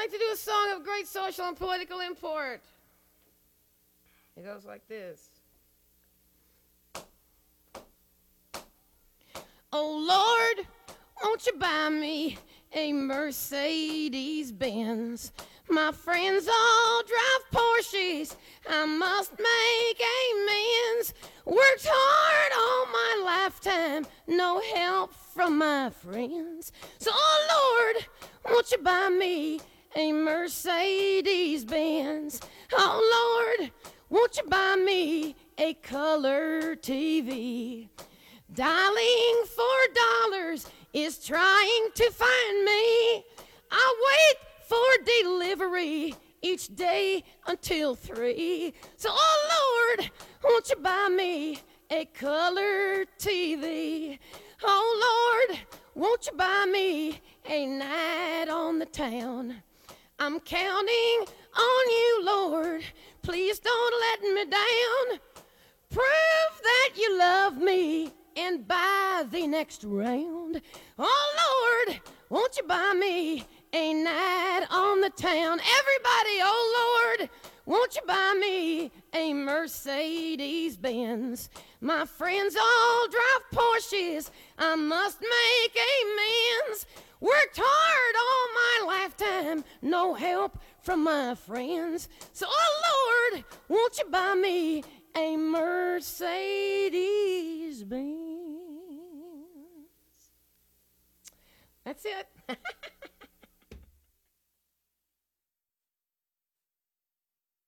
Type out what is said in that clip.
like to do a song of great social and political import. It goes like this. Oh Lord, won't you buy me a Mercedes-Benz? My friends all drive Porsches, I must make amends. Worked hard all my lifetime, no help from my friends. So, oh Lord, won't you buy me a Mercedes-Benz? Oh Lord, won't you buy me a color TV? Dialing $4 is trying to find me. I wait for delivery each day until 3. So, oh Lord, won't you buy me a color TV? Oh Lord, won't you buy me a night on the town? I'm counting on you, Lord. Please don't let me down. Prove that you love me and buy the next round. Oh Lord, won't you buy me a night on the town? Everybody, oh Lord, won't you buy me a Mercedes-Benz? My friends all drive Porsches, I must make amends. Worked hard all my lifetime, no help from my friends. So, oh Lord, won't you buy me a Mercedes-Benz? That's it.